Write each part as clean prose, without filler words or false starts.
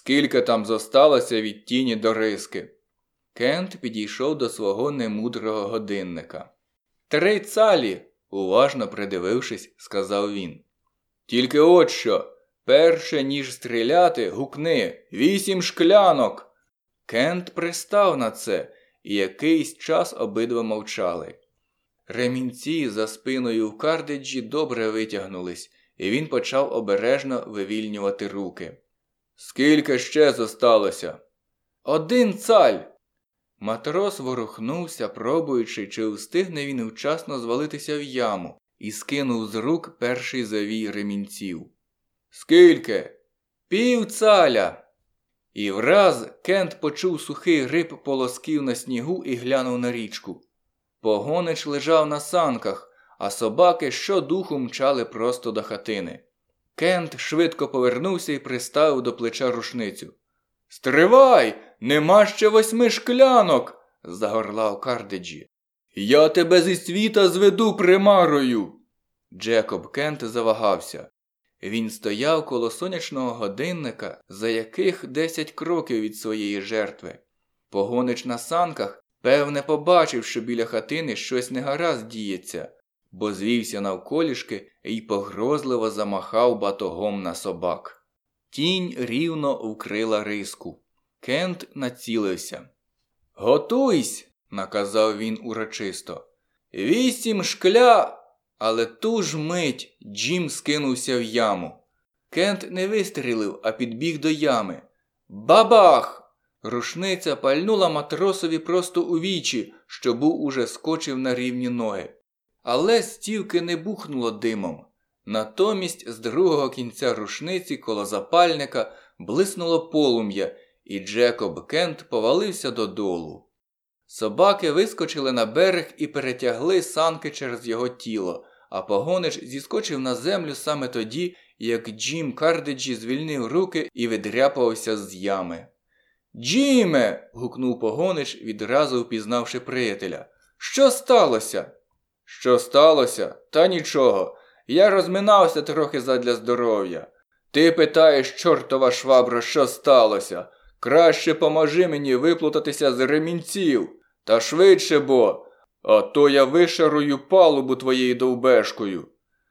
Скільки там зосталося від тіні до риски? Кент підійшов до свого немудрого годинника. 3 цалі, уважно придивившись, сказав він. Тільки от що, перше ніж стріляти, гукни 8 шклянок. Кент пристав на це, і якийсь час обидва мовчали. Ремінці за спиною в Кардеджі добре витягнулись, і він почав обережно вивільнювати руки. Скільки ще зосталося? 1 цаль. Матрос ворухнувся, пробуючи, чи встигне він вчасно звалитися в яму, і скинув з рук перший завій ремінців. Скільки? 0,5 цаля. І враз Кент почув сухий грип полосків на снігу і глянув на річку. Погонич лежав на санках, а собаки щодуху мчали просто до хатини. Кент швидко повернувся і приставив до плеча рушницю. «Стривай! Нема ще 8 шклянок!» – загорлав Кардеджі. «Я тебе зі світа зведу примарою!» Джекоб Кент завагався. Він стояв коло сонячного годинника, за яких 10 кроків від своєї жертви. Погонич на санках, певне, побачив, що біля хатини щось негаразд діється, бо звівся навколішки і погрозливо замахав батогом на собак. Тінь рівно вкрила риску. Кент націлився. «Готуйсь!» – наказав він урочисто. 8 шкля! Але ту ж мить Джим скинувся в яму. Кент не вистрілив, а підбіг до ями. Бабах! Рушниця пальнула матросові просто у вічі, що був уже скочив на рівні ноги. Але стівки не бухнуло димом. Натомість з другого кінця рушниці коло запальника блиснуло полум'я, і Джекоб Кент повалився додолу. Собаки вискочили на берег і перетягли санки через його тіло, а погонич зіскочив на землю саме тоді, як Джим Кардеджі звільнив руки і видряпався з ями. «Джиме!» – гукнув погонич, відразу впізнавши приятеля. «Що сталося?» «Що сталося? Та нічого. Я розминався трохи задля здоров'я. Ти питаєш, чортова швабро, що сталося? Краще поможи мені виплутатися з ремінців. Та швидше бо, а то я вишарую палубу твоєю довбешкою».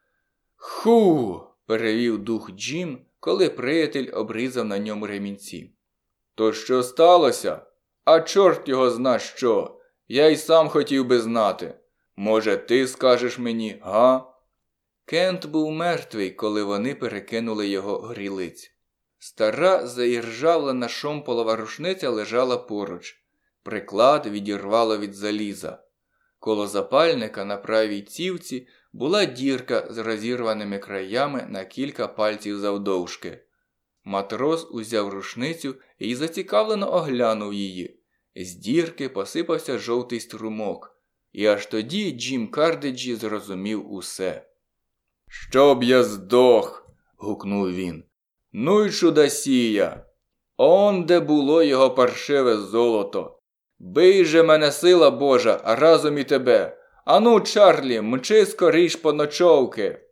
«Ху!» – перевів дух Джим, коли приятель обрізав на ньому ремінці. «То що сталося? А чорт його зна що. Я й сам хотів би знати. Може, ти скажеш мені, га?» Кент був мертвий, коли вони перекинули його грілиць. Стара заіржавлена шомполова рушниця лежала поруч. Приклад відірвало від заліза. Коло запальника на правій цівці була дірка з розірваними краями на кілька пальців завдовжки. Матрос узяв рушницю і зацікавлено оглянув її. З дірки посипався жовтий струмок. І аж тоді Джим Кардеджі зрозумів усе. «Щоб я здох!» – гукнув він. «Ну й чудосія! Он де було його паршиве золото! Бий же мене сила Божа, а разом і тебе! Ану, Чарлі, мчи скоріш по ночовки!»